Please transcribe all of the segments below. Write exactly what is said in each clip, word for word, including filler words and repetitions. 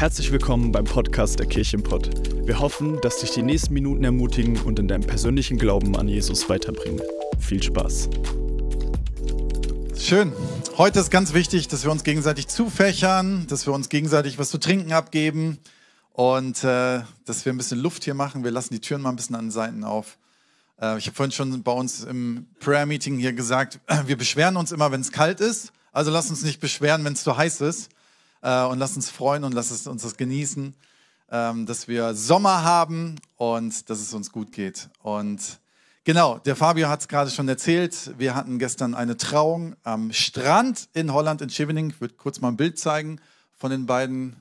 Herzlich willkommen beim Podcast der Kirche im Pott. Wir hoffen, dass dich die nächsten Minuten ermutigen und in deinem persönlichen Glauben an Jesus weiterbringen. Viel Spaß. Schön. Heute ist ganz wichtig, dass wir uns gegenseitig zufächern, dass wir uns gegenseitig was zu trinken abgeben und äh, dass wir ein bisschen Luft hier machen. Wir lassen die Türen mal ein bisschen an den Seiten auf. Äh, ich habe vorhin schon bei uns im Prayer-Meeting hier gesagt, wir beschweren uns immer, wenn es kalt ist. Also lass uns nicht beschweren, wenn es zu heiß ist. Äh, und lass uns freuen und lass es, uns das genießen, ähm, dass wir Sommer haben und dass es uns gut geht. Und genau, der Fabio hat es gerade schon erzählt. Wir hatten gestern eine Trauung am Strand in Holland, in Scheveningen. Ich würde kurz mal ein Bild zeigen von den beiden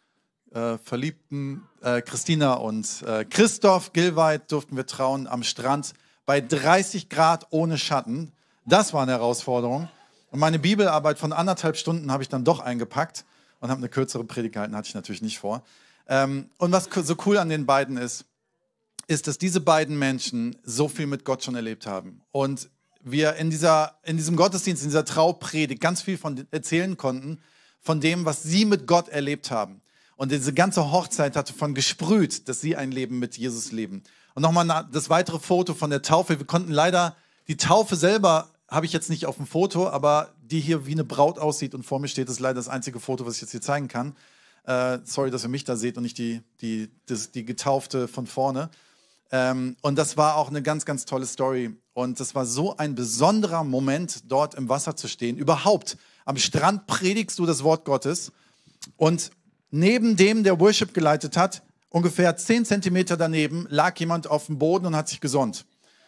äh, Verliebten. Äh, Christina und äh, Christoph Gilweit durften wir trauen am Strand bei dreißig Grad ohne Schatten. Das war eine Herausforderung. Und meine Bibelarbeit von anderthalb Stunden habe ich dann doch eingepackt und habe eine kürzere Predigt gehalten, hatte ich natürlich nicht vor. Ähm, und was so cool an den beiden ist, ist, dass diese beiden Menschen so viel mit Gott schon erlebt haben. Und wir in, dieser, in diesem Gottesdienst, in dieser Traupredigt ganz viel von erzählen konnten, von dem, was sie mit Gott erlebt haben. Und diese ganze Hochzeit hat davon gesprüht, dass sie ein Leben mit Jesus leben. Und nochmal das weitere Foto von der Taufe. Wir konnten leider die Taufe selber, habe ich jetzt nicht auf dem Foto, aber die hier wie eine Braut aussieht und vor mir steht, ist leider das einzige Foto, was ich jetzt hier zeigen kann. Äh, sorry, dass ihr mich da seht und nicht die, die, das, die Getaufte von vorne. Ähm, und das war auch eine ganz, ganz tolle Story. Und das war so ein besonderer Moment, dort im Wasser zu stehen. Überhaupt, am Strand predigst du das Wort Gottes. Und neben dem, der Worship geleitet hat, ungefähr zehn Zentimeter daneben, lag jemand auf dem Boden und hat sich gesonnt.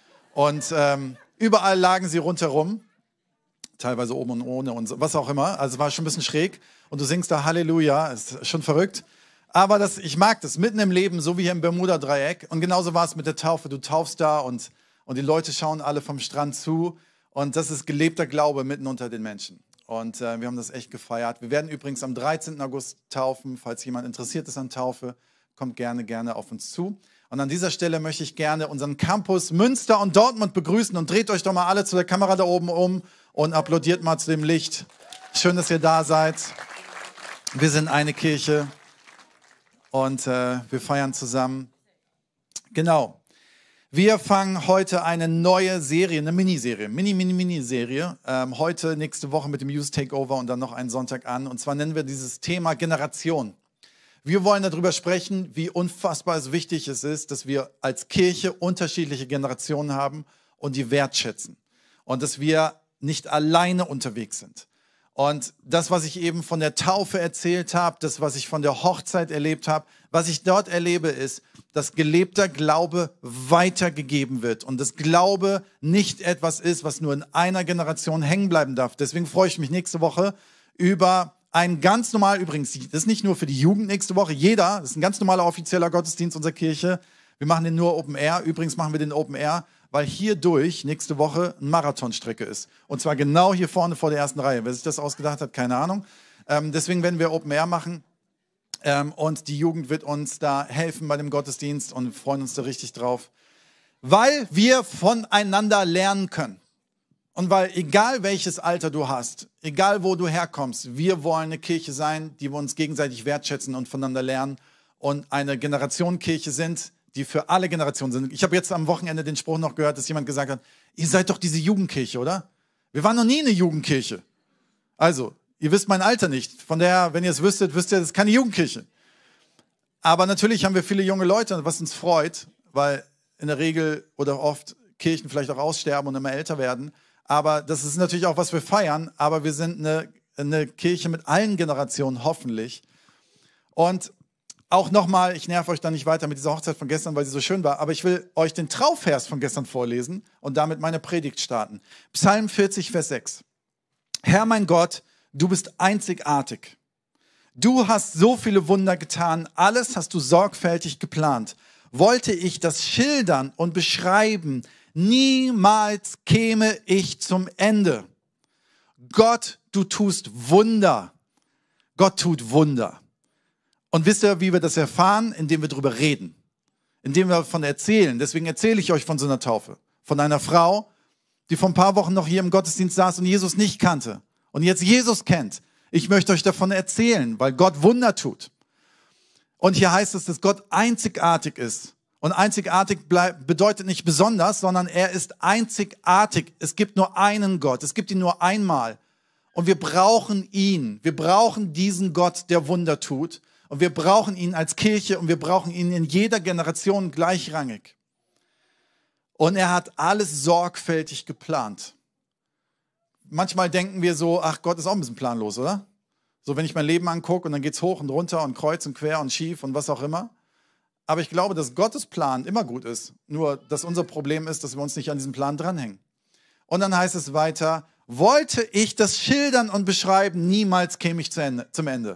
Und ähm, überall lagen sie rundherum. Teilweise oben und ohne und so, was auch immer. Also es war schon ein bisschen schräg. Und du singst da Halleluja, ist schon verrückt. Aber das, ich mag das, mitten im Leben, so wie hier im Bermuda-Dreieck. Und genauso war es mit der Taufe. Du taufst da und, und die Leute schauen alle vom Strand zu. Und das ist gelebter Glaube mitten unter den Menschen. Und äh, wir haben das echt gefeiert. Wir werden übrigens am dreizehnten August taufen. Falls jemand interessiert ist an Taufe, kommt gerne, gerne auf uns zu. Und an dieser Stelle möchte ich gerne unseren Campus Münster und Dortmund begrüßen. Und dreht euch doch mal alle zu der Kamera da oben um und applaudiert mal zu dem Licht. Schön, dass ihr da seid. Wir sind eine Kirche und äh, wir feiern zusammen. Genau. Wir fangen heute eine neue Serie, eine Miniserie, Mini, Mini, Mini-Serie. Ähm, heute, nächste Woche mit dem Youth Takeover und dann noch einen Sonntag an. Und zwar nennen wir dieses Thema Generation. Wir wollen darüber sprechen, wie unfassbar es wichtig es ist, dass wir als Kirche unterschiedliche Generationen haben und die wertschätzen. Und dass wir nicht alleine unterwegs sind. Und das, was ich eben von der Taufe erzählt habe, das, was ich von der Hochzeit erlebt habe, was ich dort erlebe, ist, dass gelebter Glaube weitergegeben wird und dass Glaube nicht etwas ist, was nur in einer Generation hängen bleiben darf. Deswegen freue ich mich nächste Woche über ein ganz normal, übrigens, das ist nicht nur für die Jugend nächste Woche, jeder, das ist ein ganz normaler offizieller Gottesdienst unserer Kirche. Wir machen den nur Open Air, übrigens machen wir den Open Air, weil hier durch nächste Woche eine Marathonstrecke ist. Und zwar genau hier vorne vor der ersten Reihe. Wer sich das ausgedacht hat, keine Ahnung. Ähm, deswegen werden wir Open Air machen. Ähm, und die Jugend wird uns da helfen bei dem Gottesdienst und wir freuen uns da richtig drauf. Weil wir voneinander lernen können. Und weil egal welches Alter du hast, egal wo du herkommst, wir wollen eine Kirche sein, die wir uns gegenseitig wertschätzen und voneinander lernen und eine Generationenkirche sind, die für alle Generationen sind. Ich habe jetzt am Wochenende den Spruch noch gehört, dass jemand gesagt hat, ihr seid doch diese Jugendkirche, oder? Wir waren noch nie eine Jugendkirche. Also, ihr wisst mein Alter nicht. Von daher, wenn ihr es wüsstet, wisst ihr, das ist keine Jugendkirche. Aber natürlich haben wir viele junge Leute, was uns freut, weil in der Regel oder oft Kirchen vielleicht auch aussterben und immer älter werden. Aber das ist natürlich auch, was wir feiern. Aber wir sind eine, eine Kirche mit allen Generationen, hoffentlich. Und auch nochmal, ich nerv euch da nicht weiter mit dieser Hochzeit von gestern, weil sie so schön war, aber ich will euch den Trauvers von gestern vorlesen und damit meine Predigt starten. Psalm vierzig, Vers sechs. Herr mein Gott, du bist einzigartig. Du hast so viele Wunder getan, alles hast du sorgfältig geplant. Wollte ich das schildern und beschreiben, niemals käme ich zum Ende. Gott, du tust Wunder. Gott tut Wunder. Und wisst ihr, wie wir das erfahren? Indem wir darüber reden. Indem wir davon erzählen. Deswegen erzähle ich euch von so einer Taufe. Von einer Frau, die vor ein paar Wochen noch hier im Gottesdienst saß und Jesus nicht kannte. Und jetzt Jesus kennt. Ich möchte euch davon erzählen, weil Gott Wunder tut. Und hier heißt es, dass Gott einzigartig ist. Und einzigartig bleib, bedeutet nicht besonders, sondern er ist einzigartig. Es gibt nur einen Gott. Es gibt ihn nur einmal. Und wir brauchen ihn. Wir brauchen diesen Gott, der Wunder tut. Und wir brauchen ihn als Kirche und wir brauchen ihn in jeder Generation gleichrangig. Und er hat alles sorgfältig geplant. Manchmal denken wir so, ach, Gott ist auch ein bisschen planlos, oder? So, wenn ich mein Leben angucke und dann geht's hoch und runter und kreuz und quer und schief und was auch immer. Aber ich glaube, dass Gottes Plan immer gut ist. Nur, dass unser Problem ist, dass wir uns nicht an diesen Plan dranhängen. Und dann heißt es weiter, wollte ich das schildern und beschreiben, niemals käme ich zu Ende, zum Ende.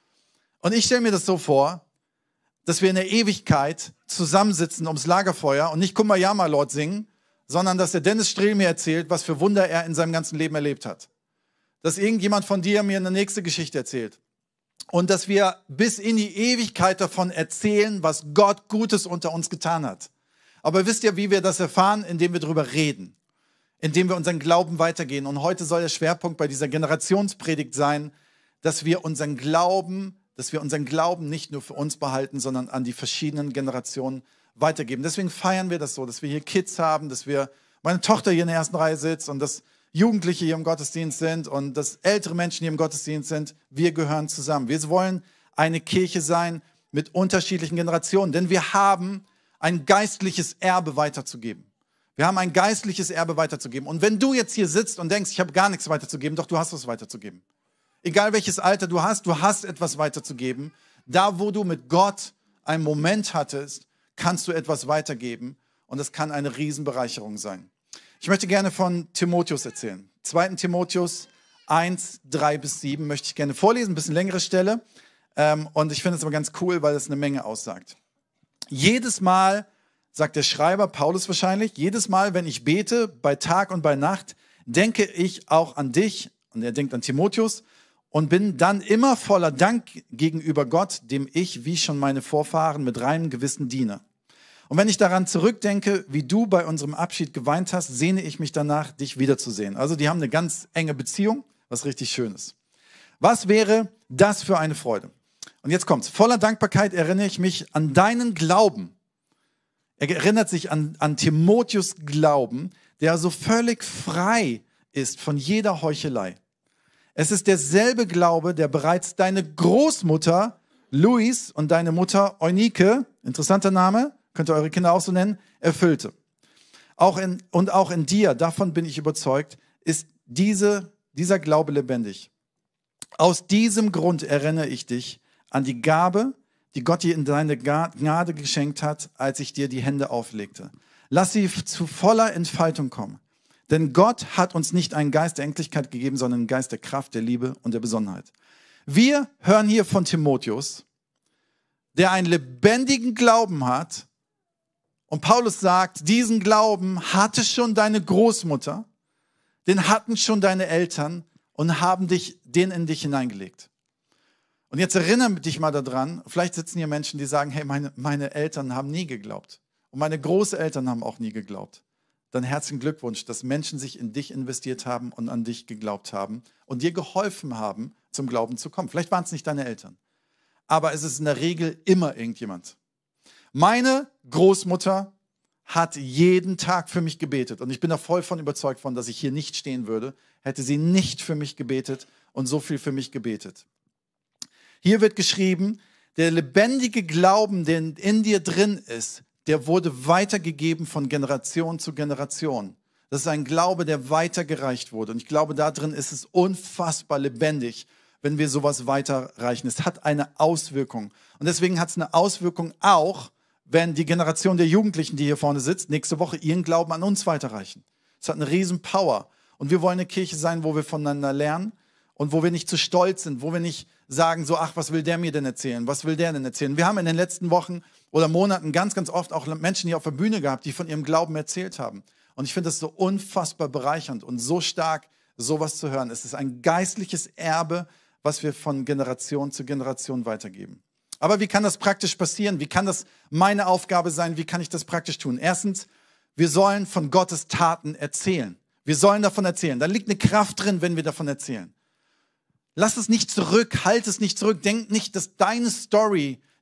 Und ich stelle mir das so vor, dass wir in der Ewigkeit zusammensitzen ums Lagerfeuer und nicht Kumbaya Lord singen, sondern dass der Dennis Strehl mir erzählt, was für Wunder er in seinem ganzen Leben erlebt hat. Dass irgendjemand von dir mir eine nächste Geschichte erzählt. Und dass wir bis in die Ewigkeit davon erzählen, was Gott Gutes unter uns getan hat. Aber wisst ihr, wie wir das erfahren? Indem wir darüber reden. Indem wir unseren Glauben weitergehen. Und heute soll der Schwerpunkt bei dieser Generationspredigt sein, dass wir unseren Glauben, dass wir unseren Glauben nicht nur für uns behalten, sondern an die verschiedenen Generationen weitergeben. Deswegen feiern wir das so, dass wir hier Kids haben, dass wir, meine Tochter hier in der ersten Reihe sitzt und dass Jugendliche hier im Gottesdienst sind und dass ältere Menschen hier im Gottesdienst sind. Wir gehören zusammen. Wir wollen eine Kirche sein mit unterschiedlichen Generationen, denn wir haben ein geistliches Erbe weiterzugeben. Wir haben ein geistliches Erbe weiterzugeben. Und wenn du jetzt hier sitzt und denkst, ich habe gar nichts weiterzugeben, doch du hast was weiterzugeben. Egal welches Alter du hast, du hast etwas weiterzugeben. Da, wo du mit Gott einen Moment hattest, kannst du etwas weitergeben und es kann eine Riesenbereicherung sein. Ich möchte gerne von Timotheus erzählen. zweiter Timotheus eins, drei bis sieben möchte ich gerne vorlesen, ein bisschen längere Stelle. Und ich finde es aber ganz cool, weil es eine Menge aussagt. Jedes Mal, sagt der Schreiber, Paulus wahrscheinlich, jedes Mal, wenn ich bete, bei Tag und bei Nacht, denke ich auch an dich, und er denkt an Timotheus, und bin dann immer voller Dank gegenüber Gott, dem ich, wie schon meine Vorfahren, mit reinem Gewissen diene. Und wenn ich daran zurückdenke, wie du bei unserem Abschied geweint hast, sehne ich mich danach, dich wiederzusehen. Also die haben eine ganz enge Beziehung, was richtig schön ist. Was wäre das für eine Freude? Und jetzt kommt's. Voller Dankbarkeit erinnere ich mich an deinen Glauben. Er erinnert sich an, an Timotheus' Glauben, der so völlig frei ist von jeder Heuchelei. Es ist derselbe Glaube, der bereits deine Großmutter Luis und deine Mutter Eunike, interessanter Name, könnt ihr eure Kinder auch so nennen, erfüllte. Auch in, und auch in dir, davon bin ich überzeugt, ist diese, dieser Glaube lebendig. Aus diesem Grund erinnere ich dich an die Gabe, die Gott dir in deine Gnade geschenkt hat, als ich dir die Hände auflegte. Lass sie zu voller Entfaltung kommen. Denn Gott hat uns nicht einen Geist der Ängstlichkeit gegeben, sondern einen Geist der Kraft, der Liebe und der Besonnenheit. Wir hören hier von Timotheus, der einen lebendigen Glauben hat. Und Paulus sagt, diesen Glauben hatte schon deine Großmutter, den hatten schon deine Eltern und haben dich, den in dich hineingelegt. Und jetzt erinnere dich mal daran, vielleicht sitzen hier Menschen, die sagen, hey, meine, meine Eltern haben nie geglaubt. Und meine Großeltern haben auch nie geglaubt. Dann herzlichen Glückwunsch, dass Menschen sich in dich investiert haben und an dich geglaubt haben und dir geholfen haben, zum Glauben zu kommen. Vielleicht waren es nicht deine Eltern, aber es ist in der Regel immer irgendjemand. Meine Großmutter hat jeden Tag für mich gebetet und ich bin da voll von überzeugt von, dass ich hier nicht stehen würde, hätte sie nicht für mich gebetet und so viel für mich gebetet. Hier wird geschrieben, der lebendige Glauben, der in dir drin ist, der wurde weitergegeben von Generation zu Generation. Das ist ein Glaube, der weitergereicht wurde. Und ich glaube, da drin ist es unfassbar lebendig, wenn wir sowas weiterreichen. Es hat eine Auswirkung. Und deswegen hat es eine Auswirkung auch, wenn die Generation der Jugendlichen, die hier vorne sitzt, nächste Woche ihren Glauben an uns weiterreichen. Es hat eine riesen Power. Und wir wollen eine Kirche sein, wo wir voneinander lernen und wo wir nicht zu stolz sind, wo wir nicht sagen so, ach, was will der mir denn erzählen? Was will der denn erzählen? Wir haben in den letzten Wochen oder Monaten ganz, ganz oft auch Menschen hier auf der Bühne gehabt, die von ihrem Glauben erzählt haben. Und ich finde das so unfassbar bereichernd und so stark, sowas zu hören. Es ist ein geistliches Erbe, was wir von Generation zu Generation weitergeben. Aber wie kann das praktisch passieren? Wie kann das meine Aufgabe sein? Wie kann ich das praktisch tun? Erstens, wir sollen von Gottes Taten erzählen. Wir sollen davon erzählen. Da liegt eine Kraft drin, wenn wir davon erzählen. Lass es nicht zurück, halt es nicht zurück. Denk nicht, dass deine Story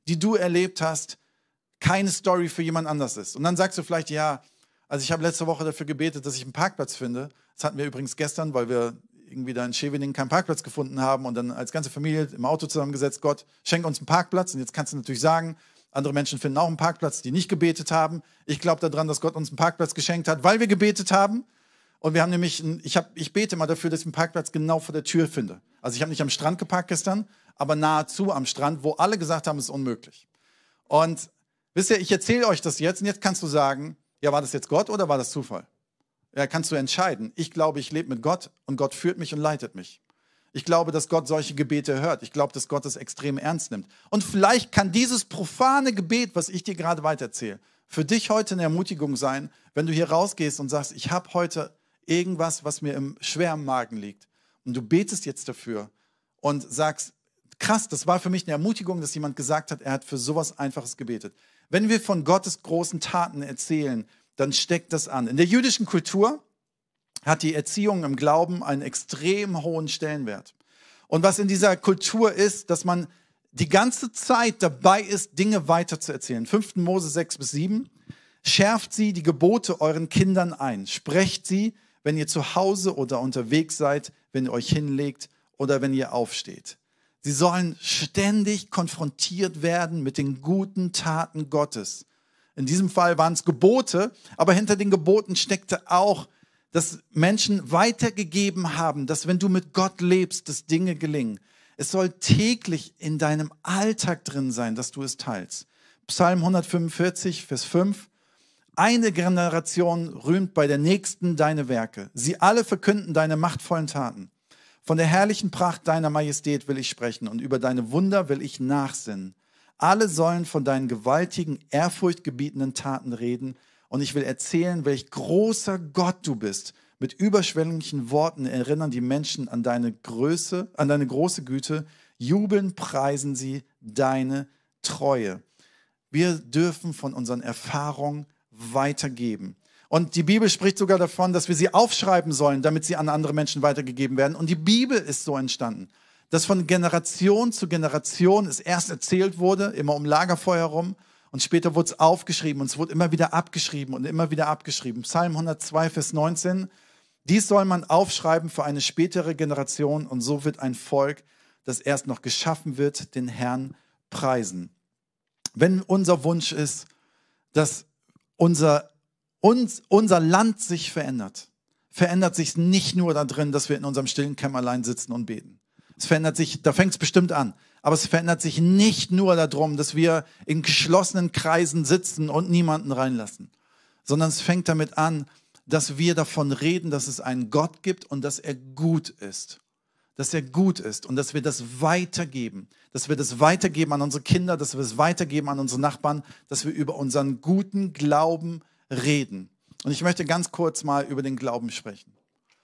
die du erlebt hast, keine Story für jemand anders ist. Und dann sagst du vielleicht, ja, also ich habe letzte Woche dafür gebetet, dass ich einen Parkplatz finde. Das hatten wir übrigens gestern, weil wir irgendwie da in Scheveningen keinen Parkplatz gefunden haben und dann als ganze Familie im Auto zusammengesetzt, Gott, schenk uns einen Parkplatz. Und jetzt kannst du natürlich sagen, andere Menschen finden auch einen Parkplatz, die nicht gebetet haben. Ich glaube daran, dass Gott uns einen Parkplatz geschenkt hat, weil wir gebetet haben. Und wir haben nämlich, einen, ich, hab, ich bete mal dafür, dass ich einen Parkplatz genau vor der Tür finde. Also ich habe nicht am Strand geparkt gestern, aber nahezu am Strand, wo alle gesagt haben, es ist unmöglich. Und wisst ihr, ich erzähle euch das jetzt und jetzt kannst du sagen, ja, war das jetzt Gott oder war das Zufall? Ja, kannst du entscheiden. Ich glaube, ich lebe mit Gott und Gott führt mich und leitet mich. Ich glaube, dass Gott solche Gebete hört. Ich glaube, dass Gott das extrem ernst nimmt. Und vielleicht kann dieses profane Gebet, was ich dir gerade weitererzähle, für dich heute eine Ermutigung sein, wenn du hier rausgehst und sagst, ich habe heute irgendwas, was mir im, schwer im Magen liegt. Und du betest jetzt dafür und sagst, krass, das war für mich eine Ermutigung, dass jemand gesagt hat, er hat für sowas Einfaches gebetet. Wenn wir von Gottes großen Taten erzählen, dann steckt das an. In der jüdischen Kultur hat die Erziehung im Glauben einen extrem hohen Stellenwert. Und was in dieser Kultur ist, dass man die ganze Zeit dabei ist, Dinge weiterzuerzählen. fünfter Mose sechs bis sieben. Schärft sie die Gebote euren Kindern ein. Sprecht sie, wenn ihr zu Hause oder unterwegs seid, wenn ihr euch hinlegt oder wenn ihr aufsteht. Sie sollen ständig konfrontiert werden mit den guten Taten Gottes. In diesem Fall waren es Gebote, aber hinter den Geboten steckte auch, dass Menschen weitergegeben haben, dass wenn du mit Gott lebst, dass Dinge gelingen. Es soll täglich in deinem Alltag drin sein, dass du es teilst. Psalm hundertfünfundvierzig, Vers fünf. Eine Generation rühmt bei der nächsten deine Werke. Sie alle verkünden deine machtvollen Taten. Von der herrlichen Pracht deiner Majestät will ich sprechen und über deine Wunder will ich nachsinnen. Alle sollen von deinen gewaltigen, ehrfurchtgebietenden Taten reden und ich will erzählen, welch großer Gott du bist. Mit überschwänglichen Worten erinnern die Menschen an deine Größe, an deine große Güte. Jubeln preisen sie deine Treue. Wir dürfen von unseren Erfahrungen weitergeben. Und die Bibel spricht sogar davon, dass wir sie aufschreiben sollen, damit sie an andere Menschen weitergegeben werden. Und die Bibel ist so entstanden, dass von Generation zu Generation es erst erzählt wurde, immer um Lagerfeuer herum, und später wurde es aufgeschrieben und es wurde immer wieder abgeschrieben und immer wieder abgeschrieben. Psalm hundertzwei, Vers neunzehn. Dies soll man aufschreiben für eine spätere Generation und so wird ein Volk, das erst noch geschaffen wird, den Herrn preisen. Wenn unser Wunsch ist, dass unser, uns, unser Land sich verändert, verändert sich nicht nur darin, dass wir in unserem stillen Kämmerlein sitzen und beten. Es verändert sich, da fängt es bestimmt an, aber es verändert sich nicht nur darum, dass wir in geschlossenen Kreisen sitzen und niemanden reinlassen, sondern es fängt damit an, dass wir davon reden, dass es einen Gott gibt und dass er gut ist. Dass er gut ist und dass wir das weitergeben. Dass wir das weitergeben an unsere Kinder, dass wir es weitergeben an unsere Nachbarn, dass wir über unseren guten Glauben reden. Und ich möchte ganz kurz mal über den Glauben sprechen.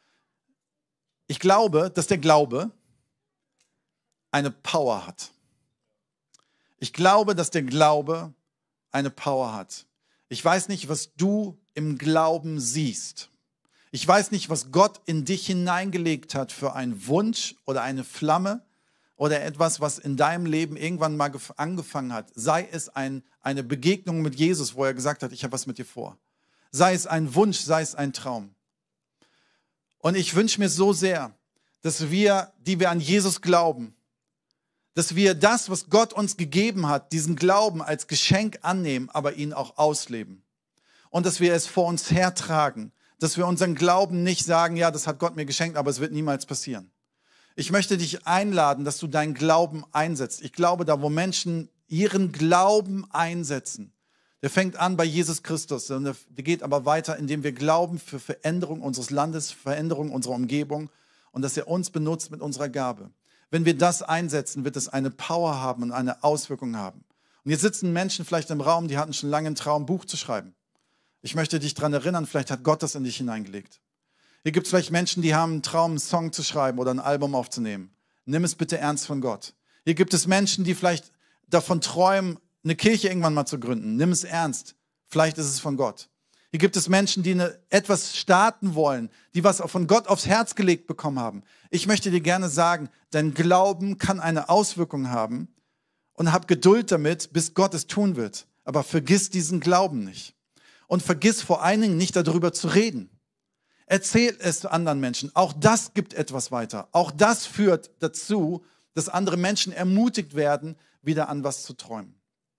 Ich glaube, dass der Glaube eine Power hat. Ich glaube, dass der Glaube eine Power hat. Ich weiß nicht, was du im Glauben siehst. Ich weiß nicht, was Gott in dich hineingelegt hat für einen Wunsch oder eine Flamme oder etwas, was in deinem Leben irgendwann mal angefangen hat. Sei es ein, eine Begegnung mit Jesus, wo er gesagt hat, ich habe was mit dir vor. Sei es ein Wunsch, sei es ein Traum. Und ich wünsche mir so sehr, dass wir, die wir an Jesus glauben, dass wir das, was Gott uns gegeben hat, diesen Glauben als Geschenk annehmen, aber ihn auch ausleben. Und dass wir es vor uns hertragen, dass wir unseren Glauben nicht sagen, ja, das hat Gott mir geschenkt, aber es wird niemals passieren. Ich möchte dich einladen, dass du deinen Glauben einsetzt. Ich glaube, da wo Menschen ihren Glauben einsetzen, der fängt an bei Jesus Christus, und der geht aber weiter, indem wir glauben für Veränderung unseres Landes, Veränderung unserer Umgebung und dass er uns benutzt mit unserer Gabe. Wenn wir das einsetzen, wird es eine Power haben und eine Auswirkung haben. Und jetzt sitzen Menschen vielleicht im Raum, die hatten schon lange einen Traum, ein Buch zu schreiben. Ich möchte dich daran erinnern, vielleicht hat Gott das in dich hineingelegt. Hier gibt es vielleicht Menschen, die haben einen Traum, einen Song zu schreiben oder ein Album aufzunehmen. Nimm es bitte ernst von Gott. Hier gibt es Menschen, die vielleicht davon träumen, eine Kirche irgendwann mal zu gründen. Nimm es ernst. Vielleicht ist es von Gott. Hier gibt es Menschen, die eine, etwas starten wollen, die was von Gott aufs Herz gelegt bekommen haben. Ich möchte dir gerne sagen, dein Glauben kann eine Auswirkung haben und hab Geduld damit, bis Gott es tun wird. Aber vergiss diesen Glauben nicht. Und vergiss vor allen Dingen nicht darüber zu reden. Erzähl es anderen Menschen. Auch das gibt etwas weiter. Auch das führt dazu, dass andere Menschen ermutigt werden, wieder an was zu träumen.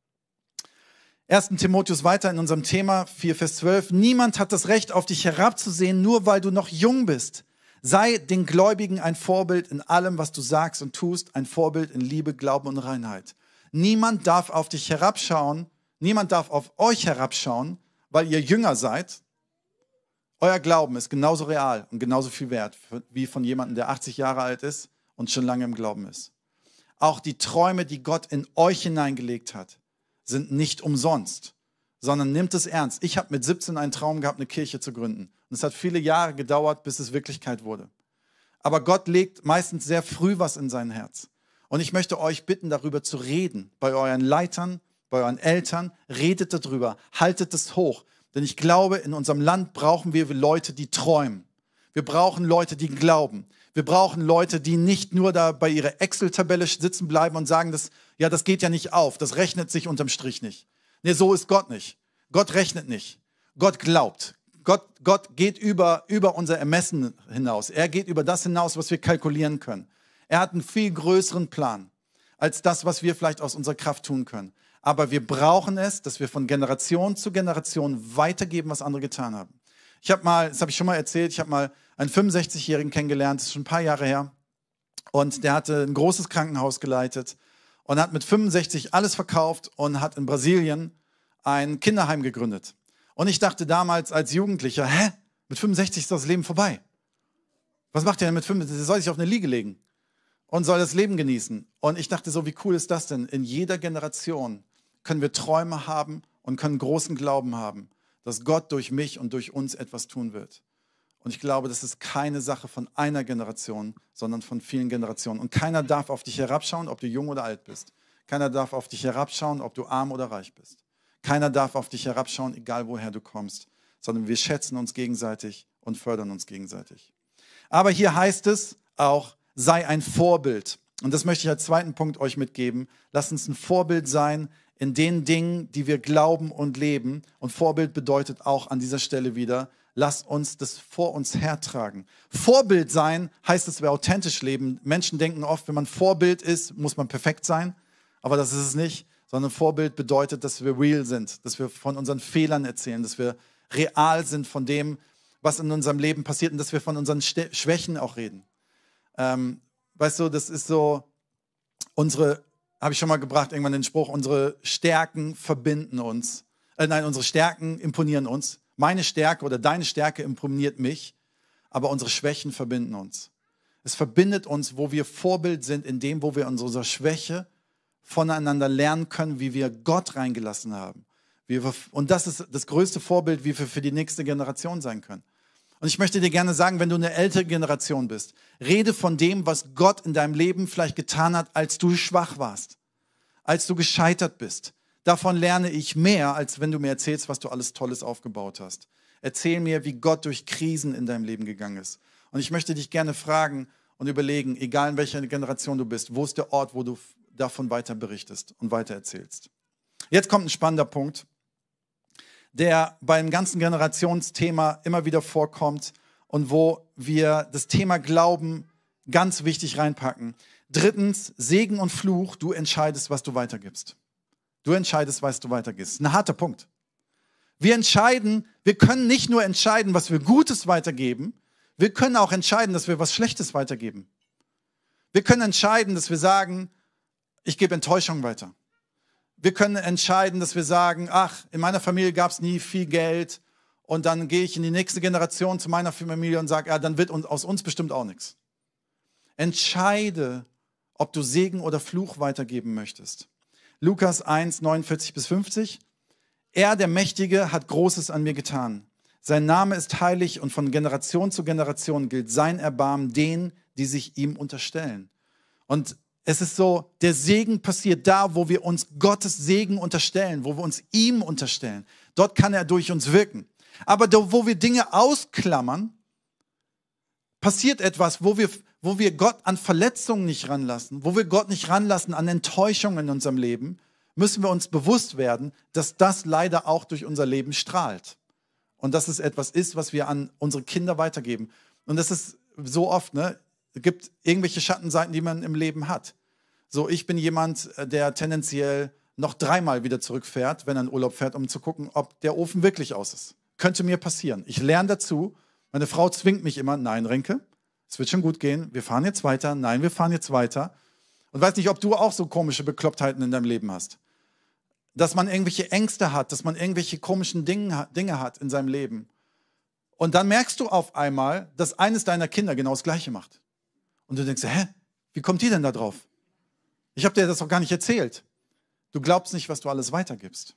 erster Timotheus weiter in unserem Thema, vier Vers zwölf. Niemand hat das Recht, auf dich herabzusehen, nur weil du noch jung bist. Sei den Gläubigen ein Vorbild in allem, was du sagst und tust, ein Vorbild in Liebe, Glauben und Reinheit. Niemand darf auf dich herabschauen, niemand darf auf euch herabschauen, weil ihr jünger seid. Euer Glauben ist genauso real und genauso viel wert wie von jemandem, der achtzig Jahre alt ist und schon lange im Glauben ist. Auch die Träume, die Gott in euch hineingelegt hat, sind nicht umsonst, sondern nimmt es ernst. Ich habe mit siebzehn einen Traum gehabt, eine Kirche zu gründen. Und es hat viele Jahre gedauert, bis es Wirklichkeit wurde. Aber Gott legt meistens sehr früh was in sein Herz. Und ich möchte euch bitten, darüber zu reden. Bei euren Leitern, bei euren Eltern, redet darüber, haltet es hoch. Denn ich glaube, in unserem Land brauchen wir Leute, die träumen. Wir brauchen Leute, die glauben. Wir brauchen Leute, die nicht nur da bei ihrer Excel-Tabelle sitzen bleiben und sagen, das, ja, das geht ja nicht auf, das rechnet sich unterm Strich nicht. Nee, so ist Gott nicht. Gott rechnet nicht. Gott glaubt. Gott, Gott geht über, über unser Ermessen hinaus. Er geht über das hinaus, was wir kalkulieren können. Er hat einen viel größeren Plan als das, was wir vielleicht aus unserer Kraft tun können. Aber wir brauchen es, dass wir von Generation zu Generation weitergeben, was andere getan haben. Ich habe mal, das habe ich schon mal erzählt, ich habe mal einen fünfundsechzigjährigen kennengelernt, das ist schon ein paar Jahre her. Und der hatte ein großes Krankenhaus geleitet und hat mit fünfundsechzig alles verkauft und hat in Brasilien ein Kinderheim gegründet. Und ich dachte damals als Jugendlicher, hä, mit fünfundsechzig ist das Leben vorbei. Was macht der denn mit fünfundsechzig? Der soll sich auf eine Liege legen und soll das Leben genießen. Und ich dachte so, wie cool ist das denn? In jeder Generation können wir Träume haben und können großen Glauben haben, dass Gott durch mich und durch uns etwas tun wird. Und ich glaube, das ist keine Sache von einer Generation, sondern von vielen Generationen. Und keiner darf auf dich herabschauen, ob du jung oder alt bist. Keiner darf auf dich herabschauen, ob du arm oder reich bist. Keiner darf auf dich herabschauen, egal woher du kommst, sondern wir schätzen uns gegenseitig und fördern uns gegenseitig. Aber hier heißt es auch, sei ein Vorbild. Und das möchte ich als zweiten Punkt euch mitgeben. Lasst uns ein Vorbild sein in den Dingen, die wir glauben und leben. Und Vorbild bedeutet auch an dieser Stelle wieder, lasst uns das vor uns hertragen. Vorbild sein heißt, dass wir authentisch leben. Menschen denken oft, wenn man Vorbild ist, muss man perfekt sein. Aber das ist es nicht. Sondern Vorbild bedeutet, dass wir real sind, dass wir von unseren Fehlern erzählen, dass wir real sind von dem, was in unserem Leben passiert und dass wir von unseren St- Schwächen auch reden. Ähm, weißt du, das ist so, unsere, habe ich schon mal gebracht, irgendwann den Spruch, unsere Stärken verbinden uns. Äh, nein, unsere Stärken imponieren uns. Meine Stärke oder deine Stärke imponiert mich, aber unsere Schwächen verbinden uns. Es verbindet uns, wo wir Vorbild sind, in dem, wo wir in unserer Schwäche voneinander lernen können, wie wir Gott reingelassen haben. Wie wir, und das ist das größte Vorbild, wie wir für die nächste Generation sein können. Und ich möchte dir gerne sagen, wenn du eine ältere Generation bist, rede von dem, was Gott in deinem Leben vielleicht getan hat, als du schwach warst, als du gescheitert bist. Davon lerne ich mehr, als wenn du mir erzählst, was du alles Tolles aufgebaut hast. Erzähl mir, wie Gott durch Krisen in deinem Leben gegangen ist. Und ich möchte dich gerne fragen und überlegen, egal in welcher Generation du bist, wo ist der Ort, wo du davon weiter berichtest und weiter erzählst. Jetzt kommt ein spannender Punkt, der beim ganzen Generationsthema immer wieder vorkommt und wo wir das Thema Glauben ganz wichtig reinpacken. Drittens, Segen und Fluch, du entscheidest, was du weitergibst. Du entscheidest, was du weitergibst. Ein harter Punkt. Wir entscheiden, wir können nicht nur entscheiden, was wir Gutes weitergeben, wir können auch entscheiden, dass wir was Schlechtes weitergeben. Wir können entscheiden, dass wir sagen, ich gebe Enttäuschung weiter. Wir können entscheiden, dass wir sagen, ach, in meiner Familie gab es nie viel Geld und dann gehe ich in die nächste Generation zu meiner Familie und sage, ja, dann wird aus uns bestimmt auch nichts. Entscheide, ob du Segen oder Fluch weitergeben möchtest. Lukas eins, neunundvierzig bis fünfzig. Er, der Mächtige, hat Großes an mir getan. Sein Name ist heilig und von Generation zu Generation gilt sein Erbarmen denen, die sich ihm unterstellen. Und es ist so, der Segen passiert da, wo wir uns Gottes Segen unterstellen, wo wir uns ihm unterstellen. Dort kann er durch uns wirken. Aber da, wo wir Dinge ausklammern, passiert etwas, wo wir, wo wir Gott an Verletzungen nicht ranlassen, wo wir Gott nicht ranlassen an Enttäuschungen in unserem Leben, müssen wir uns bewusst werden, dass das leider auch durch unser Leben strahlt. Und dass es etwas ist, was wir an unsere Kinder weitergeben. Und das ist so oft, ne? Es gibt irgendwelche Schattenseiten, die man im Leben hat. So, ich bin jemand, der tendenziell noch dreimal wieder zurückfährt, wenn er in Urlaub fährt, um zu gucken, ob der Ofen wirklich aus ist. Könnte mir passieren. Ich lerne dazu. Meine Frau zwingt mich immer, nein, Renke, es wird schon gut gehen. Wir fahren jetzt weiter. Nein, wir fahren jetzt weiter. Und weiß nicht, ob du auch so komische Beklopptheiten in deinem Leben hast. Dass man irgendwelche Ängste hat, dass man irgendwelche komischen Dinge, Dinge hat in seinem Leben. Und dann merkst du auf einmal, dass eines deiner Kinder genau das Gleiche macht. Und du denkst, hä, wie kommt die denn da drauf? Ich habe dir das doch gar nicht erzählt. Du glaubst nicht, was du alles weitergibst.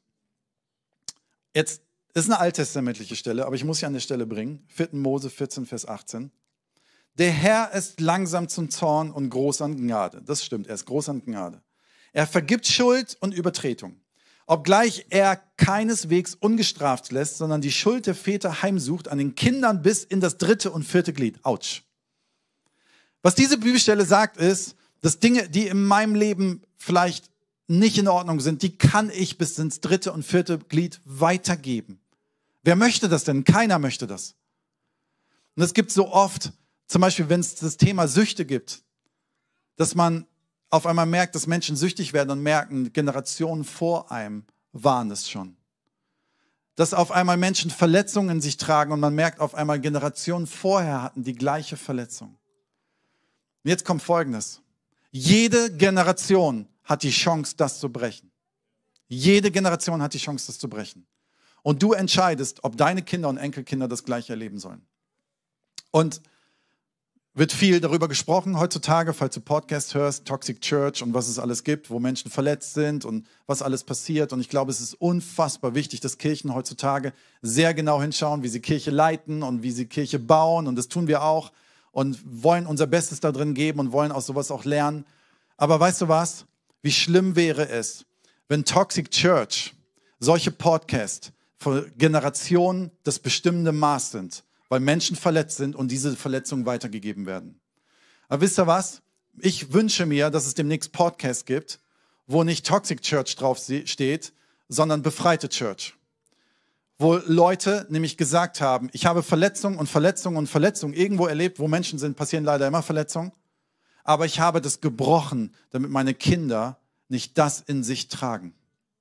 Jetzt ist eine alttestamentliche Stelle, aber ich muss sie an der Stelle bringen. vierter Mose vierzehn, Vers achtzehn. Der Herr ist langsam zum Zorn und groß an Gnade. Das stimmt, er ist groß an Gnade. Er vergibt Schuld und Übertretung. Obgleich er keineswegs ungestraft lässt, sondern die Schuld der Väter heimsucht an den Kindern bis in das dritte und vierte Glied. Autsch. Was diese Bibelstelle sagt, ist, dass Dinge, die in meinem Leben vielleicht nicht in Ordnung sind, die kann ich bis ins dritte und vierte Glied weitergeben. Wer möchte das denn? Keiner möchte das. Und es gibt so oft, zum Beispiel, wenn es das Thema Süchte gibt, dass man auf einmal merkt, dass Menschen süchtig werden und merken, Generationen vor einem waren es schon. Dass auf einmal Menschen Verletzungen in sich tragen und man merkt auf einmal, Generationen vorher hatten die gleiche Verletzung. Und jetzt kommt Folgendes. Jede Generation hat die Chance, das zu brechen. Jede Generation hat die Chance, das zu brechen. Und du entscheidest, ob deine Kinder und Enkelkinder das Gleiche erleben sollen. Und wird viel darüber gesprochen heutzutage, falls du Podcast hörst, Toxic Church und was es alles gibt, wo Menschen verletzt sind und was alles passiert. Und ich glaube, es ist unfassbar wichtig, dass Kirchen heutzutage sehr genau hinschauen, wie sie Kirche leiten und wie sie Kirche bauen. Und das tun wir auch und wollen unser Bestes da drin geben und wollen aus sowas auch lernen. Aber weißt du was? Wie schlimm wäre es, wenn Toxic Church, solche Podcasts, für Generationen das bestimmende Maß sind, weil Menschen verletzt sind und diese Verletzungen weitergegeben werden. Aber wisst ihr was? Ich wünsche mir, dass es demnächst Podcasts gibt, wo nicht Toxic Church drauf steht, sondern befreite Church. Wo Leute nämlich gesagt haben, ich habe Verletzungen und Verletzungen und Verletzungen irgendwo erlebt, wo Menschen sind, passieren leider immer Verletzungen. Aber ich habe das gebrochen, damit meine Kinder nicht das in sich tragen.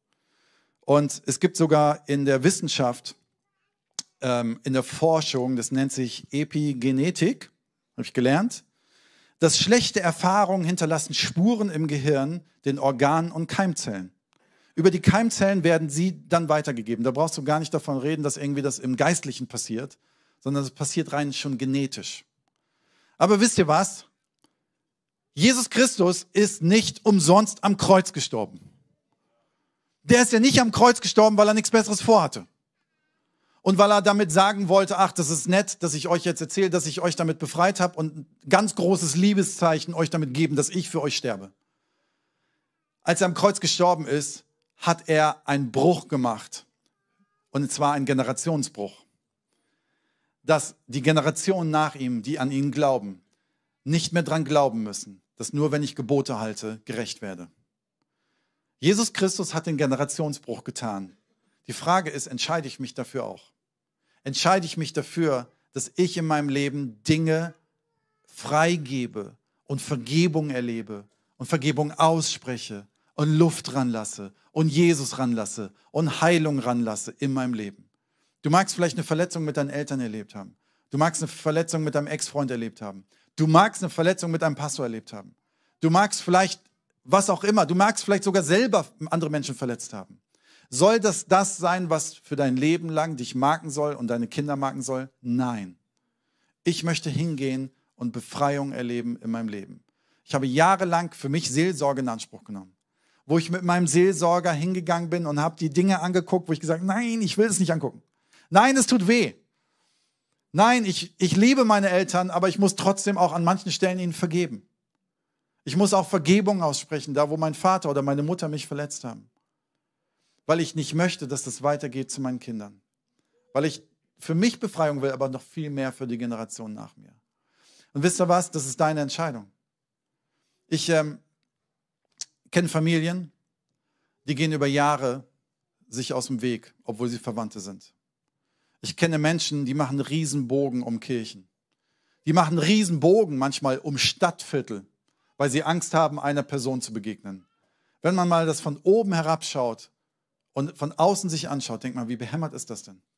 Und es gibt sogar in der Wissenschaft, ähm, in der Forschung, das nennt sich Epigenetik, habe ich gelernt, dass schlechte Erfahrungen hinterlassen Spuren im Gehirn, den Organen und Keimzellen. Über die Keimzellen werden sie dann weitergegeben. Da brauchst du gar nicht davon reden, dass irgendwie das im Geistlichen passiert, sondern es passiert rein schon genetisch. Aber wisst ihr was? Jesus Christus ist nicht umsonst am Kreuz gestorben. Der ist ja nicht am Kreuz gestorben, weil er nichts Besseres vorhatte. Und weil er damit sagen wollte, ach, das ist nett, dass ich euch jetzt erzähle, dass ich euch damit befreit habe und ein ganz großes Liebeszeichen euch damit geben, dass ich für euch sterbe. Als er am Kreuz gestorben ist, hat er einen Bruch gemacht. Und zwar einen Generationsbruch. Dass die Generationen nach ihm, die an ihn glauben, nicht mehr dran glauben müssen, dass nur wenn ich Gebote halte, gerecht werde. Jesus Christus hat den Generationsbruch getan. Die Frage ist, entscheide ich mich dafür auch? Entscheide ich mich dafür, dass ich in meinem Leben Dinge freigebe und Vergebung erlebe und Vergebung ausspreche und Luft ranlasse und Jesus ranlasse und Heilung ranlasse in meinem Leben? Du magst vielleicht eine Verletzung mit deinen Eltern erlebt haben. Du magst eine Verletzung mit deinem Ex-Freund erlebt haben. Du magst eine Verletzung mit deinem Pastor erlebt haben. Du magst vielleicht was auch immer. Du magst vielleicht sogar selber andere Menschen verletzt haben. Soll das das sein, was für dein Leben lang dich marken soll und deine Kinder marken soll? Nein. Ich möchte hingehen und Befreiung erleben in meinem Leben. Ich habe jahrelang für mich Seelsorge in Anspruch genommen. Wo ich mit meinem Seelsorger hingegangen bin und habe die Dinge angeguckt, wo ich gesagt habe, nein, ich will es nicht angucken. Nein, es tut weh. Nein, ich, ich liebe meine Eltern, aber ich muss trotzdem auch an manchen Stellen ihnen vergeben. Ich muss auch Vergebung aussprechen, da wo mein Vater oder meine Mutter mich verletzt haben. Weil ich nicht möchte, dass das weitergeht zu meinen Kindern. Weil ich für mich Befreiung will, aber noch viel mehr für die Generation nach mir. Und wisst ihr was? Das ist deine Entscheidung. Ich ähm, kenne Familien, die gehen über Jahre sich aus dem Weg, obwohl sie Verwandte sind. Ich kenne Menschen, die machen einen Riesenbogen um Kirchen. Die machen einen Riesenbogen manchmal um Stadtviertel, weil sie Angst haben, einer Person zu begegnen. Wenn man mal das von oben herabschaut und von außen sich anschaut, denkt man, wie behämmert ist das denn?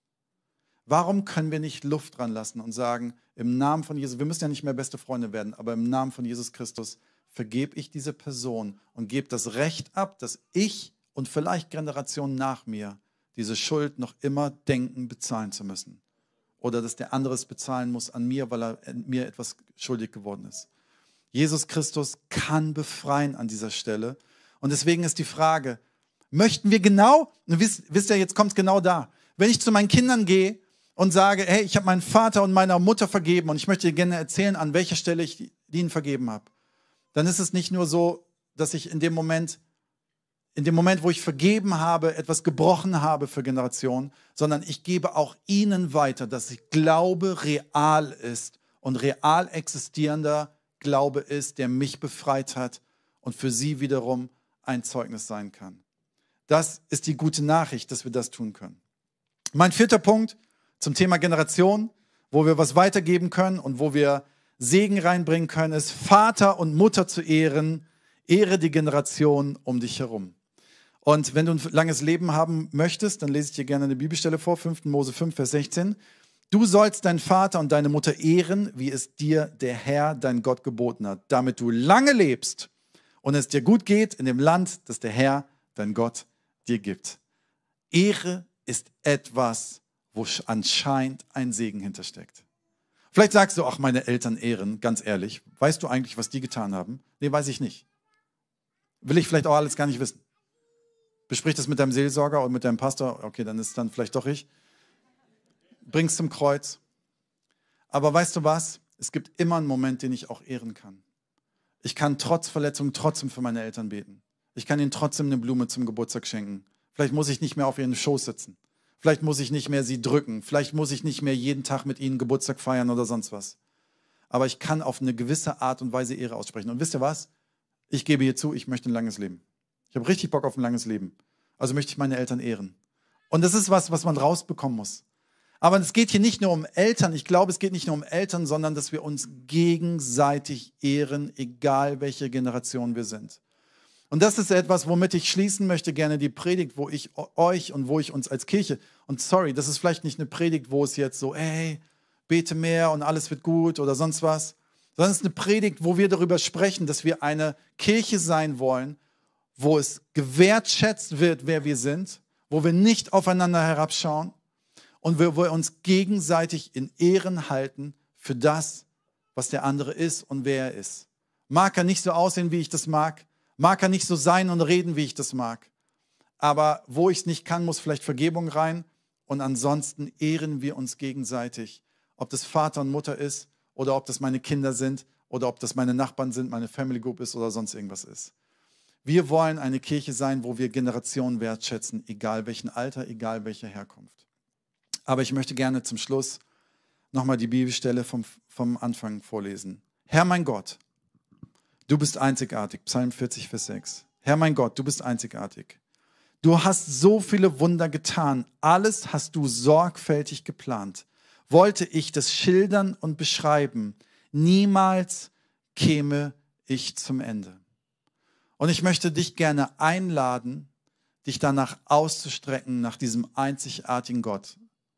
Warum können wir nicht Luft dran lassen und sagen, im Namen von Jesus, wir müssen ja nicht mehr beste Freunde werden, aber im Namen von Jesus Christus vergebe ich diese Person und gebe das Recht ab, dass ich und vielleicht Generationen nach mir diese Schuld noch immer denken, bezahlen zu müssen. Oder dass der andere es bezahlen muss an mir, weil er mir etwas schuldig geworden ist. Jesus Christus kann befreien an dieser Stelle. Und deswegen ist die Frage, möchten wir genau, wisst, wisst ihr, jetzt kommt es genau da, wenn ich zu meinen Kindern gehe und sage, hey, ich habe meinen Vater und meiner Mutter vergeben und ich möchte dir gerne erzählen, an welcher Stelle ich ihnen vergeben habe, dann ist es nicht nur so, dass ich in dem Moment, in dem Moment, wo ich vergeben habe, etwas gebrochen habe für Generationen, sondern ich gebe auch ihnen weiter, dass ich Glaube real ist und real existierender Glaube ist, der mich befreit hat und für sie wiederum ein Zeugnis sein kann. Das ist die gute Nachricht, dass wir das tun können. Mein vierter Punkt zum Thema Generation, wo wir was weitergeben können und wo wir Segen reinbringen können, ist Vater und Mutter zu ehren. Ehre die Generation um dich herum. Und wenn du ein langes Leben haben möchtest, dann lese ich dir gerne eine Bibelstelle vor, fünfter Mose fünf, Vers sechzehn. Du sollst deinen Vater und deine Mutter ehren, wie es dir der Herr, dein Gott, geboten hat, damit du lange lebst und es dir gut geht in dem Land, das der Herr, dein Gott, dir gibt. Ehre ist etwas, wo anscheinend ein Segen hintersteckt. Vielleicht sagst du, ach, meine Eltern ehren, ganz ehrlich. Weißt du eigentlich, was die getan haben? Nee, weiß ich nicht. Will ich vielleicht auch alles gar nicht wissen. Besprich das mit deinem Seelsorger und mit deinem Pastor. Okay, dann ist es dann vielleicht doch ich. Bring's zum Kreuz. Aber weißt du was? Es gibt immer einen Moment, den ich auch ehren kann. Ich kann trotz Verletzung trotzdem für meine Eltern beten. Ich kann ihnen trotzdem eine Blume zum Geburtstag schenken. Vielleicht muss ich nicht mehr auf ihren Schoß sitzen. Vielleicht muss ich nicht mehr sie drücken. Vielleicht muss ich nicht mehr jeden Tag mit ihnen Geburtstag feiern oder sonst was. Aber ich kann auf eine gewisse Art und Weise Ehre aussprechen. Und wisst ihr was? Ich gebe hier zu, ich möchte ein langes Leben. Ich habe richtig Bock auf ein langes Leben. Also möchte ich meine Eltern ehren. Und das ist was, was man rausbekommen muss. Aber es geht hier nicht nur um Eltern. Ich glaube, es geht nicht nur um Eltern, sondern dass wir uns gegenseitig ehren, egal welche Generation wir sind. Und das ist etwas, womit ich schließen möchte, gerne die Predigt, wo ich euch und wo ich uns als Kirche, und sorry, das ist vielleicht nicht eine Predigt, wo es jetzt so, ey, bete mehr und alles wird gut oder sonst was, sondern es ist eine Predigt, wo wir darüber sprechen, dass wir eine Kirche sein wollen, wo es gewertschätzt wird, wer wir sind, wo wir nicht aufeinander herabschauen und wo wir uns gegenseitig in Ehren halten für das, was der andere ist und wer er ist. Mag er nicht so aussehen, wie ich das mag, mag er nicht so sein und reden, wie ich das mag, aber wo ich es nicht kann, muss vielleicht Vergebung rein und ansonsten ehren wir uns gegenseitig, ob das Vater und Mutter ist oder ob das meine Kinder sind oder ob das meine Nachbarn sind, meine Family Group ist oder sonst irgendwas ist. Wir wollen eine Kirche sein, wo wir Generationen wertschätzen, egal welchen Alter, egal welche Herkunft. Aber ich möchte gerne zum Schluss nochmal die Bibelstelle vom, vom Anfang vorlesen. Herr mein Gott, du bist einzigartig. Psalm vierzig, Vers sechs. Herr mein Gott, du bist einzigartig. Du hast so viele Wunder getan. Alles hast du sorgfältig geplant. Wollte ich das schildern und beschreiben, niemals käme ich zum Ende. Und ich möchte dich gerne einladen, dich danach auszustrecken, nach diesem einzigartigen Gott.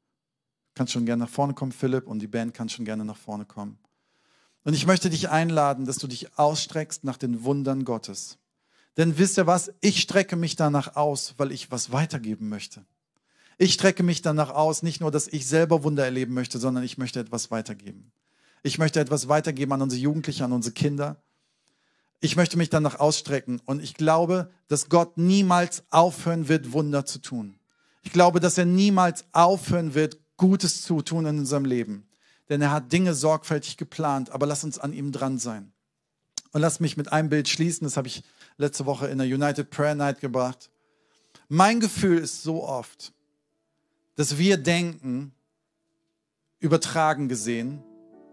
Du kannst schon gerne nach vorne kommen, Philipp, und die Band kann schon gerne nach vorne kommen. Und ich möchte dich einladen, dass du dich ausstreckst nach den Wundern Gottes. Denn wisst ihr was? Ich strecke mich danach aus, weil ich was weitergeben möchte. Ich strecke mich danach aus, nicht nur, dass ich selber Wunder erleben möchte, sondern ich möchte etwas weitergeben. Ich möchte etwas weitergeben an unsere Jugendlichen, an unsere Kinder. Ich möchte mich danach ausstrecken. Und ich glaube, dass Gott niemals aufhören wird, Wunder zu tun. Ich glaube, dass er niemals aufhören wird, Gutes zu tun in unserem Leben. Denn er hat Dinge sorgfältig geplant, aber lass uns an ihm dran sein. Und lass mich mit einem Bild schließen, das habe ich letzte Woche in der United Prayer Night gebracht. Mein Gefühl ist so oft, dass wir denken, übertragen gesehen,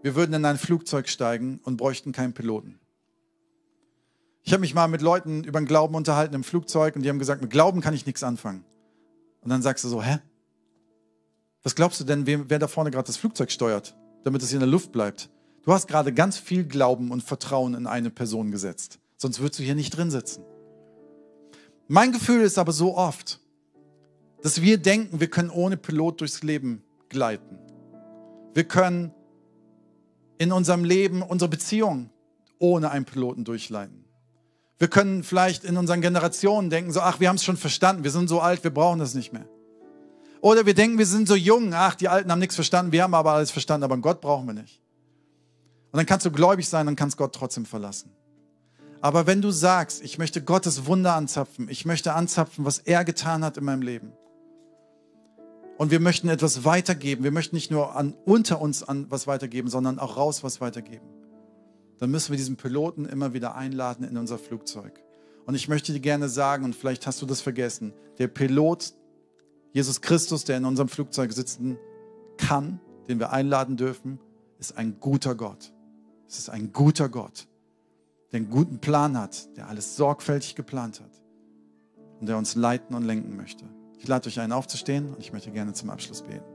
wir würden in ein Flugzeug steigen und bräuchten keinen Piloten. Ich habe mich mal mit Leuten über den Glauben unterhalten im Flugzeug und die haben gesagt, mit Glauben kann ich nichts anfangen. Und dann sagst du so, hä? Was glaubst du denn, wer, wer da vorne gerade das Flugzeug steuert, damit es in der Luft bleibt? Du hast gerade ganz viel Glauben und Vertrauen in eine Person gesetzt. Sonst würdest du hier nicht drin sitzen. Mein Gefühl ist aber so oft, dass wir denken, wir können ohne Pilot durchs Leben gleiten. Wir können in unserem Leben unsere Beziehung ohne einen Piloten durchleiten. Wir können vielleicht in unseren Generationen denken, so, ach, wir haben es schon verstanden, wir sind so alt, wir brauchen das nicht mehr. Oder wir denken, wir sind so jung, ach, die Alten haben nichts verstanden, wir haben aber alles verstanden, aber Gott brauchen wir nicht. Und dann kannst du gläubig sein und kannst Gott trotzdem verlassen. Aber wenn du sagst, ich möchte Gottes Wunder anzapfen, ich möchte anzapfen, was er getan hat in meinem Leben, und wir möchten etwas weitergeben, wir möchten nicht nur an, unter uns an was weitergeben, sondern auch raus was weitergeben, dann müssen wir diesen Piloten immer wieder einladen in unser Flugzeug. Und ich möchte dir gerne sagen, und vielleicht hast du das vergessen, der Pilot, Jesus Christus, der in unserem Flugzeug sitzen kann, den wir einladen dürfen, ist ein guter Gott. Es ist ein guter Gott, der einen guten Plan hat, der alles sorgfältig geplant hat und der uns leiten und lenken möchte. Ich lade euch ein, aufzustehen und ich möchte gerne zum Abschluss beten.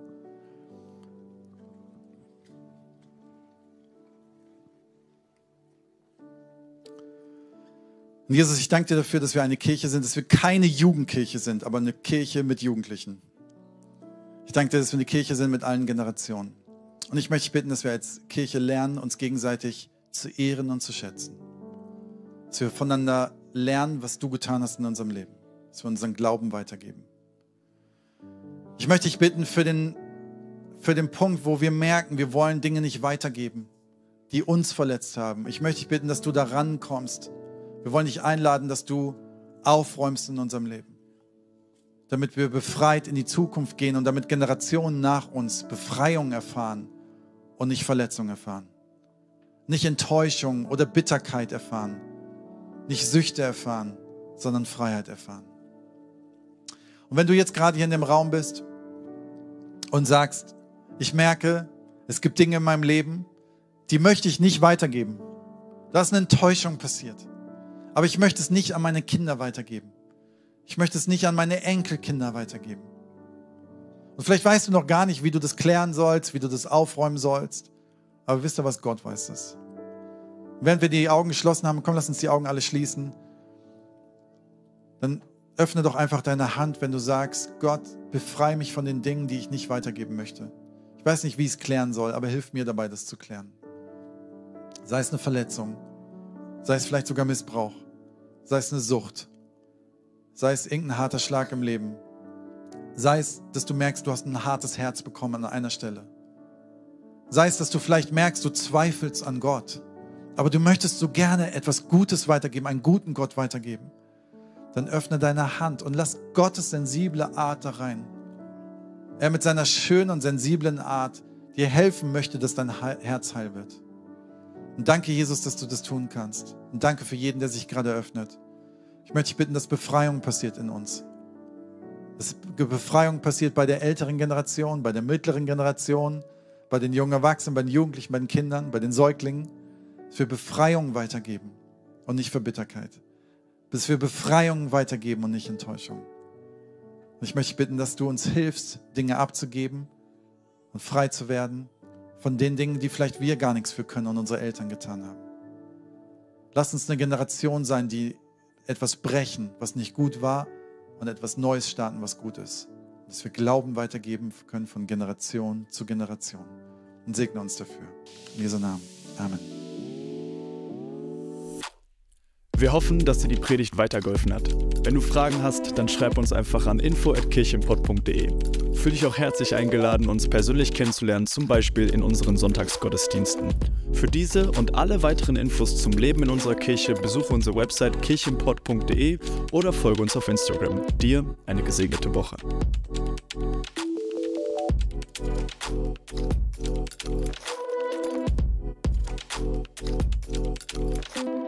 Und Jesus, ich danke dir dafür, dass wir eine Kirche sind, dass wir keine Jugendkirche sind, aber eine Kirche mit Jugendlichen. Ich danke dir, dass wir eine Kirche sind mit allen Generationen. Und ich möchte dich bitten, dass wir als Kirche lernen, uns gegenseitig zu ehren und zu schätzen. Dass wir voneinander lernen, was du getan hast in unserem Leben. Dass wir unseren Glauben weitergeben. Ich möchte dich bitten für den, für den Punkt, wo wir merken, wir wollen Dinge nicht weitergeben, die uns verletzt haben. Ich möchte dich bitten, dass du da rankommst. Wir wollen dich einladen, dass du aufräumst in unserem Leben, damit wir befreit in die Zukunft gehen und damit Generationen nach uns Befreiung erfahren und nicht Verletzung erfahren. Nicht Enttäuschung oder Bitterkeit erfahren, nicht Süchte erfahren, sondern Freiheit erfahren. Und wenn du jetzt gerade hier in dem Raum bist und sagst, ich merke, es gibt Dinge in meinem Leben, die möchte ich nicht weitergeben. Da ist eine Enttäuschung passiert. Aber ich möchte es nicht an meine Kinder weitergeben. Ich möchte es nicht an meine Enkelkinder weitergeben. Und vielleicht weißt du noch gar nicht, wie du das klären sollst, wie du das aufräumen sollst. Aber wisst ihr was? Gott weiß das. Während wir die Augen geschlossen haben, komm, lass uns die Augen alle schließen. Dann öffne doch einfach deine Hand, wenn du sagst, Gott, befreie mich von den Dingen, die ich nicht weitergeben möchte. Ich weiß nicht, wie ich es klären soll, aber hilf mir dabei, das zu klären. Sei es eine Verletzung, sei es vielleicht sogar Missbrauch, sei es eine Sucht, sei es irgendein harter Schlag im Leben, sei es, dass du merkst, du hast ein hartes Herz bekommen an einer Stelle, sei es, dass du vielleicht merkst, du zweifelst an Gott, aber du möchtest so gerne etwas Gutes weitergeben, einen guten Gott weitergeben, dann öffne deine Hand und lass Gottes sensible Art da rein. Er mit seiner schönen und sensiblen Art dir helfen möchte, dass dein Herz heil wird. Und danke, Jesus, dass du das tun kannst. Und danke für jeden, der sich gerade öffnet. Ich möchte dich bitten, dass Befreiung passiert in uns. Dass Befreiung passiert bei der älteren Generation, bei der mittleren Generation, bei den jungen Erwachsenen, bei den Jugendlichen, bei den Kindern, bei den Säuglingen. Dass wir Befreiung weitergeben und nicht für Bitterkeit. Dass wir Befreiung weitergeben und nicht Enttäuschung. Und ich möchte dich bitten, dass du uns hilfst, Dinge abzugeben und frei zu werden von den Dingen, die vielleicht wir gar nichts für können und unsere Eltern getan haben. Lass uns eine Generation sein, die etwas brechen, was nicht gut war, und etwas Neues starten, was gut ist. Dass wir Glauben weitergeben können von Generation zu Generation. Und segne uns dafür. In Jesu Namen. Amen. Wir hoffen, dass dir die Predigt weitergeholfen hat. Wenn du Fragen hast, dann schreib uns einfach an info at kirchenpott punkt de. Fühl dich auch herzlich eingeladen, uns persönlich kennenzulernen, zum Beispiel in unseren Sonntagsgottesdiensten. Für diese und alle weiteren Infos zum Leben in unserer Kirche besuche unsere Website kirchenpott punkt de oder folge uns auf Instagram. Dir eine gesegnete Woche. Thank you.